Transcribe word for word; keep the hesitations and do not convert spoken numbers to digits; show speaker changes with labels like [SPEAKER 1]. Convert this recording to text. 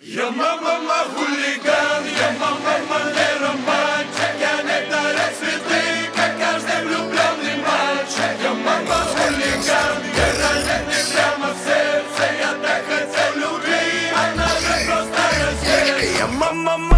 [SPEAKER 1] Я мама хулиган, я мама не романтик, я не дарю цветы, как каждый влюбленный мальчик. Я мама хулиган, я раненый прямо в сердце, я так хотел любви, она же просто раздел. Я мама